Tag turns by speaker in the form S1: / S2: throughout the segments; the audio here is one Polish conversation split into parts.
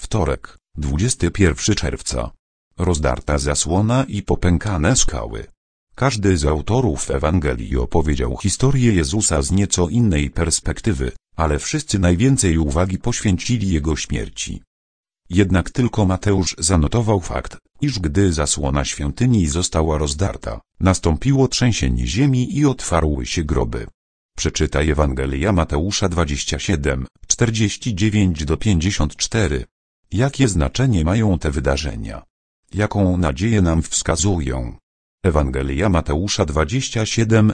S1: Wtorek, 21 czerwca. Rozdarta zasłona i popękane skały. Każdy z autorów Ewangelii opowiedział historię Jezusa z nieco innej perspektywy, ale wszyscy najwięcej uwagi poświęcili Jego śmierci. Jednak tylko Mateusz zanotował fakt, iż gdy zasłona świątyni została rozdarta, nastąpiło trzęsienie ziemi i otwarły się groby. Przeczytaj Ewangelia Mateusza 27, 49-54. Jakie znaczenie mają te wydarzenia? Jaką nadzieję nam wskazują? Ewangelia Mateusza 27,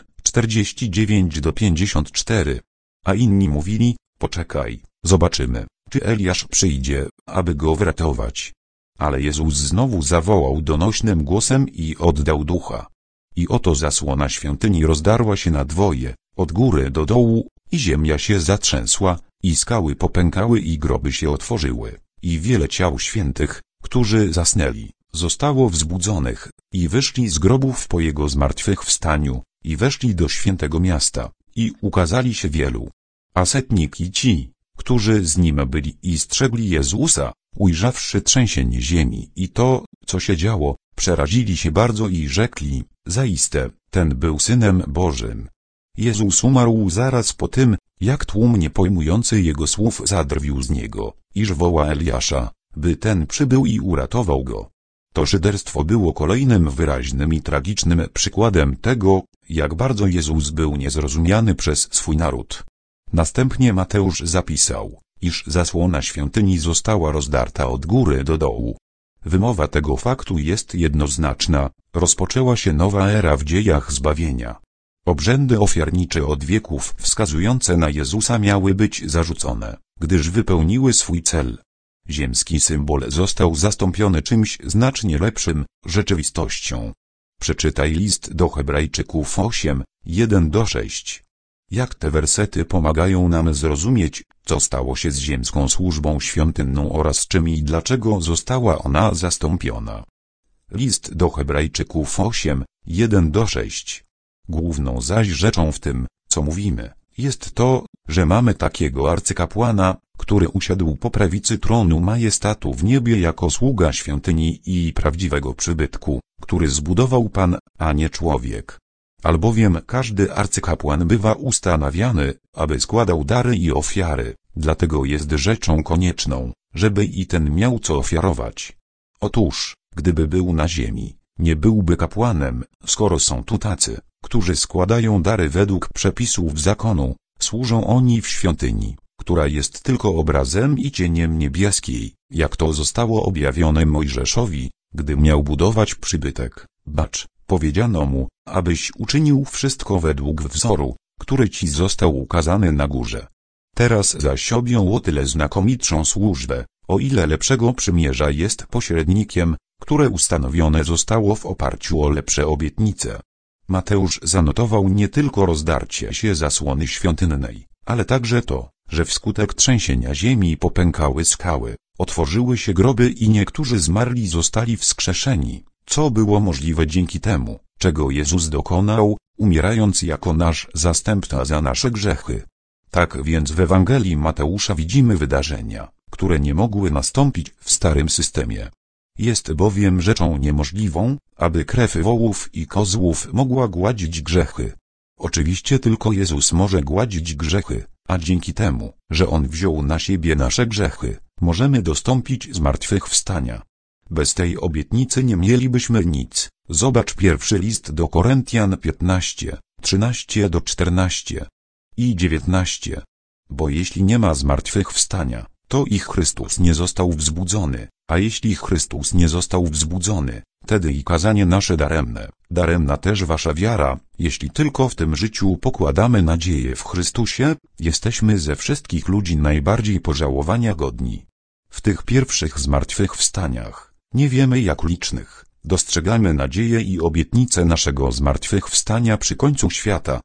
S1: 49-54. A inni mówili, poczekaj, zobaczymy, czy Eliasz przyjdzie, aby go wratować. Ale Jezus znowu zawołał donośnym głosem i oddał ducha. I oto zasłona świątyni rozdarła się na dwoje, od góry do dołu, i ziemia się zatrzęsła, i skały popękały i groby się otworzyły, i wiele ciał świętych, którzy zasnęli, zostało wzbudzonych, i wyszli z grobów po Jego zmartwychwstaniu, i weszli do świętego miasta, i ukazali się wielu. A setniki ci, którzy z Nim byli i strzegli Jezusa, ujrzawszy trzęsienie ziemi i to, co się działo, przerazili się bardzo i rzekli, zaiste, ten był Synem Bożym. Jezus umarł zaraz po tym, jak tłum nie pojmujący Jego słów zadrwił z Niego, iż woła Eliasza, by ten przybył i uratował go. To szyderstwo było kolejnym wyraźnym i tragicznym przykładem tego, jak bardzo Jezus był niezrozumiany przez swój naród. Następnie Mateusz zapisał, iż zasłona świątyni została rozdarta od góry do dołu. Wymowa tego faktu jest jednoznaczna, rozpoczęła się nowa era w dziejach zbawienia. Obrzędy ofiarnicze od wieków wskazujące na Jezusa miały być zarzucone, gdyż wypełniły swój cel. Ziemski symbol został zastąpiony czymś znacznie lepszym, rzeczywistością. Przeczytaj list do Hebrajczyków 8, 1-6. Jak te wersety pomagają nam zrozumieć, co stało się z ziemską służbą świątynną oraz czym i dlaczego została ona zastąpiona. List do Hebrajczyków 8, 1-6. Główną zaś rzeczą w tym, co mówimy, jest to, że mamy takiego arcykapłana, który usiadł po prawicy tronu majestatu w niebie jako sługa świątyni i prawdziwego przybytku, który zbudował Pan, a nie człowiek. Albowiem każdy arcykapłan bywa ustanawiany, aby składał dary i ofiary, dlatego jest rzeczą konieczną, żeby i ten miał co ofiarować. Otóż, gdyby był na ziemi, nie byłby kapłanem, skoro są tu tacy, którzy składają dary według przepisów zakonu, służą oni w świątyni, która jest tylko obrazem i cieniem niebieskiej, jak to zostało objawione Mojżeszowi, gdy miał budować przybytek. Bacz, powiedziano mu, abyś uczynił wszystko według wzoru, który ci został ukazany na górze. Teraz zaś objął o tyle znakomitszą służbę, o ile lepszego przymierza jest pośrednikiem, które ustanowione zostało w oparciu o lepsze obietnice. Mateusz zanotował nie tylko rozdarcie się zasłony świątynnej, ale także to, że wskutek trzęsienia ziemi popękały skały, otworzyły się groby i niektórzy zmarli zostali wskrzeszeni, co było możliwe dzięki temu, czego Jezus dokonał, umierając jako nasz zastępca za nasze grzechy. Tak więc w Ewangelii Mateusza widzimy wydarzenia, które nie mogły nastąpić w starym systemie. Jest bowiem rzeczą niemożliwą, aby krew wołów i kozłów mogła gładzić grzechy. Oczywiście tylko Jezus może gładzić grzechy, a dzięki temu, że On wziął na siebie nasze grzechy, możemy dostąpić zmartwychwstania. Bez tej obietnicy nie mielibyśmy nic. Zobacz pierwszy list do Koryntian 15, 13-14 i 19. Bo jeśli nie ma zmartwychwstania, to i Chrystus nie został wzbudzony, a jeśli Chrystus nie został wzbudzony, wtedy i kazanie nasze daremne, daremna też wasza wiara, jeśli tylko w tym życiu pokładamy nadzieję w Chrystusie, jesteśmy ze wszystkich ludzi najbardziej pożałowania godni. W tych pierwszych zmartwychwstaniach, nie wiemy jak licznych, dostrzegamy nadzieję i obietnicę naszego zmartwychwstania przy końcu świata,